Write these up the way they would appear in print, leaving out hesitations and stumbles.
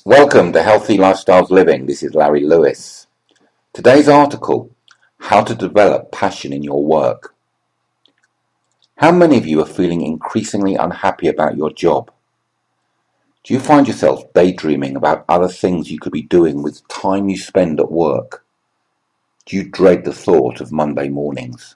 Welcome to Healthy Lifestyles Living. This is Larry Lewis. Today's article, How to Develop Passion in Your Work. How many of you are feeling increasingly unhappy about your job? Do you find yourself daydreaming about other things you could be doing with time you spend at work? Do you dread the thought of Monday mornings?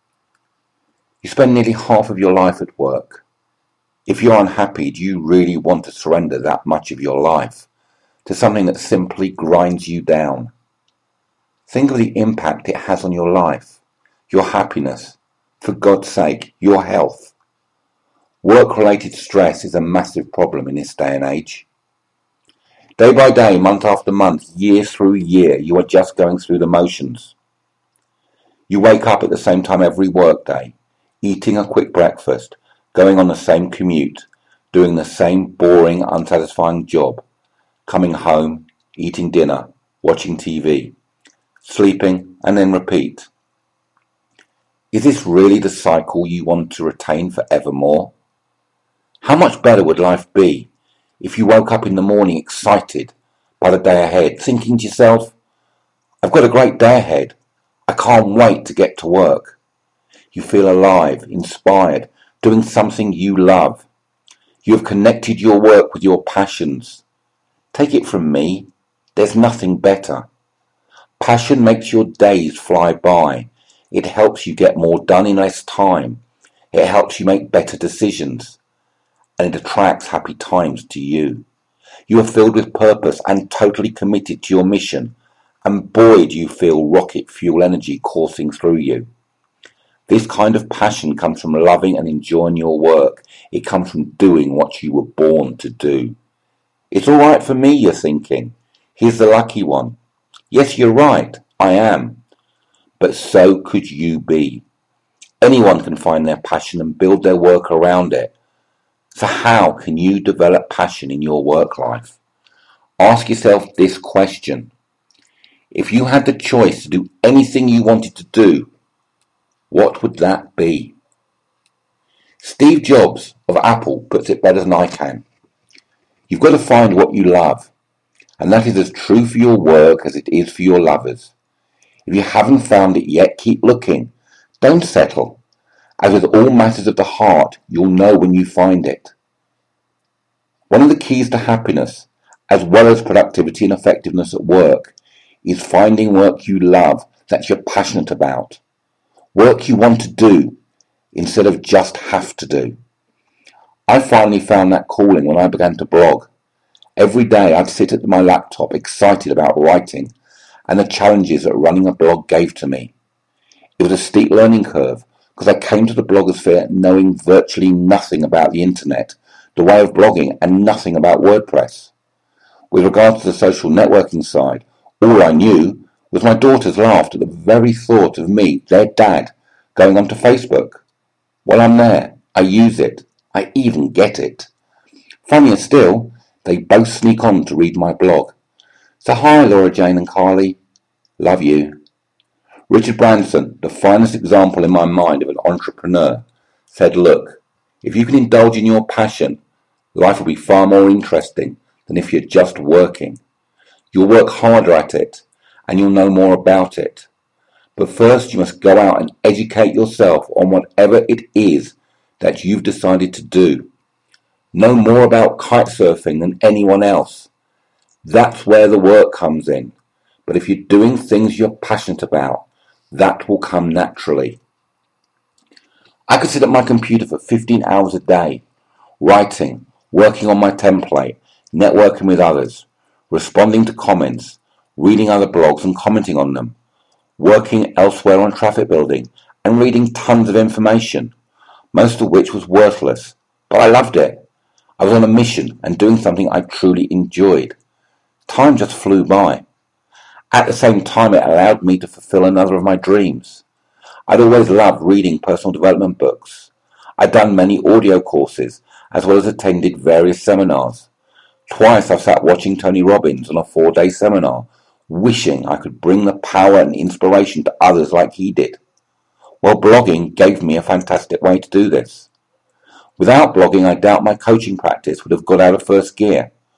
You spend nearly half of your life at work. If you're unhappy, do you really want to surrender that much of your life to something that simply grinds you down? Think of the impact it has on your life, your happiness, for God's sake, your health. Work-related stress is a massive problem in this day and age. Day by day, month after month, year through year, you are just going through the motions. You wake up at the same time every workday, eating a quick breakfast, going on the same commute, doing the same boring, unsatisfying job, coming home, eating dinner, watching TV, sleeping, and then repeat. Is this really the cycle you want to retain forevermore? How much better would life be if you woke up in the morning excited by the day ahead, thinking to yourself, I've got a great day ahead. I can't wait to get to work. You feel alive, inspired, doing something you love. You have connected your work with your passions. Take it from me, there's nothing better. Passion makes your days fly by. It helps you get more done in less time. It helps you make better decisions. And it attracts happy times to you. You are filled with purpose and totally committed to your mission. And boy, do you feel rocket fuel energy coursing through you. This kind of passion comes from loving and enjoying your work. It comes from doing what you were born to do. It's all right for me, you're thinking. He's the lucky one. Yes, you're right, I am. But so could you be. Anyone can find their passion and build their work around it. So how can you develop passion in your work life? Ask yourself this question. If you had the choice to do anything you wanted to do, what would that be? Steve Jobs of Apple puts it better than I can. You've got to find what you love, and that is as true for your work as it is for your lovers. If you haven't found it yet, keep looking. Don't settle. As with all matters of the heart, you'll know when you find it. One of the keys to happiness, as well as productivity and effectiveness at work, is finding work you love that you're passionate about. Work you want to do instead of just have to do. I finally found that calling when I began to blog. Every day I'd sit at my laptop excited about writing and the challenges that running a blog gave to me. It was a steep learning curve because I came to the blogosphere knowing virtually nothing about the internet, the way of blogging, and nothing about WordPress. With regards to the social networking side, all I knew was my daughters laughed at the very thought of me, their dad, going onto Facebook. Well, I'm there. I use it. I even get it. Funnier still, they both sneak on to read my blog. So hi, Laura Jane and Carly. Love you. Richard Branson, the finest example in my mind of an entrepreneur, said, look, if you can indulge in your passion, life will be far more interesting than if you're just working. You'll work harder at it, and you'll know more about it. But first you must go out and educate yourself on whatever it is that you've decided to do. Know more about kitesurfing than anyone else. That's where the work comes in. But if you're doing things you're passionate about, that will come naturally. I could sit at my computer for 15 hours a day, writing, working on my template, networking with others, responding to comments, reading other blogs and commenting on them, working elsewhere on traffic building, and reading tons of information, most of which was worthless, but I loved it. I was on a mission and doing something I truly enjoyed. Time just flew by. At the same time, it allowed me to fulfill another of my dreams. I'd always loved reading personal development books. I'd done many audio courses, as well as attended various seminars. Twice I've sat watching Tony Robbins on a 4-day seminar, wishing I could bring the power and inspiration to others like he did. Well, blogging gave me a fantastic way to do this. Without blogging, I doubt my coaching practice would have got out of first gear.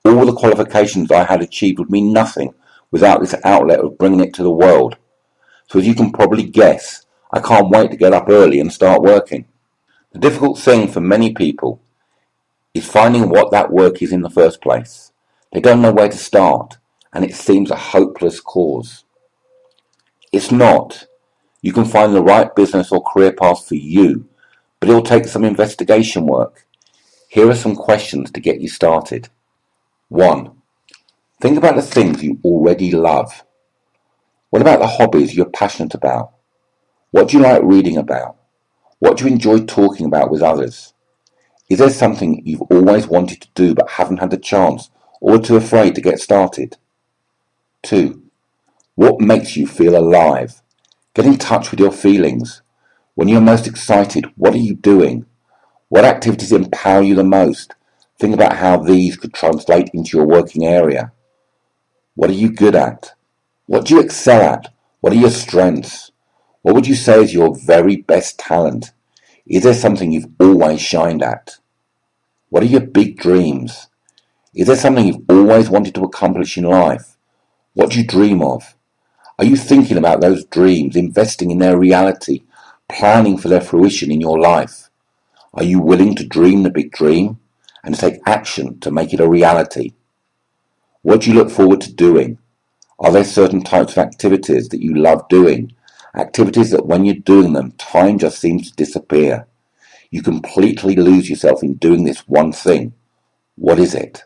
All the qualifications I had achieved would mean nothing without this outlet of bringing it to the world. So as you can probably guess, I can't wait to get up early and start working. The difficult thing for many people is finding what that work is in the first place. They don't know where to start, and it seems a hopeless cause. It's not. You can find the right business or career path for you, but it'll take some investigation work. Here are some questions to get you started. 1. Think about the things you already love. What about the hobbies you're passionate about? What do you like reading about? What do you enjoy talking about with others? Is there something you've always wanted to do but haven't had the chance or too afraid to get started? 2. What makes you feel alive? Get in touch with your feelings. When you're most excited, what are you doing? What activities empower you the most? Think about how these could translate into your working area. What are you good at? What do you excel at? What are your strengths? What would you say is your very best talent? Is there something you've always shined at? What are your big dreams? Is there something you've always wanted to accomplish in life? What do you dream of? Are you thinking about those dreams, investing in their reality, planning for their fruition in your life? Are you willing to dream the big dream and to take action to make it a reality? What do you look forward to doing? Are there certain types of activities that you love doing? Activities that when you're doing them, time just seems to disappear. You completely lose yourself in doing this one thing. What is it?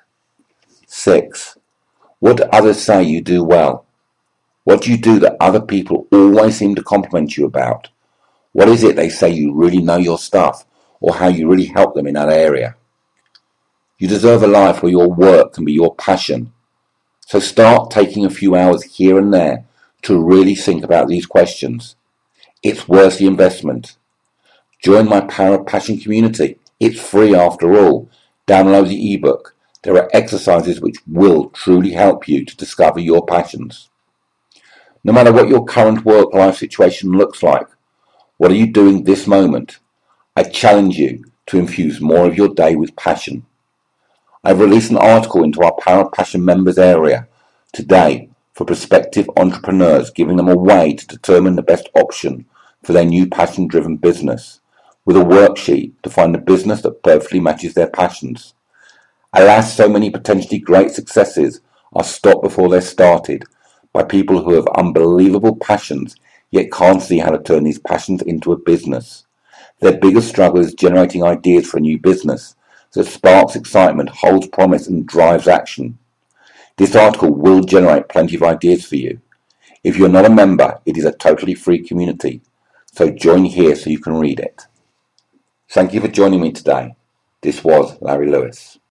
6. What do others say you do well? What do you do that other people always seem to compliment you about? What is it they say you really know your stuff, or how you really help them in that area? You deserve a life where your work can be your passion. So start taking a few hours here and there to really think about these questions. It's worth the investment. Join my Power of Passion community. It's free after all. Download the ebook. There are exercises which will truly help you to discover your passions. No matter what your current work-life situation looks like, what are you doing this moment? I challenge you to infuse more of your day with passion. I've released an article into our Power of Passion members area today for prospective entrepreneurs, giving them a way to determine the best option for their new passion-driven business, with a worksheet to find a business that perfectly matches their passions. Alas, so many potentially great successes are stopped before they're started by people who have unbelievable passions yet can't see how to turn these passions into a business. Their biggest struggle is generating ideas for a new business that sparks excitement, holds promise, and drives action. This article will generate plenty of ideas for you. If you're not a member, it is a totally free community, so join here so you can read it. Thank you for joining me today. This was Larry Lewis.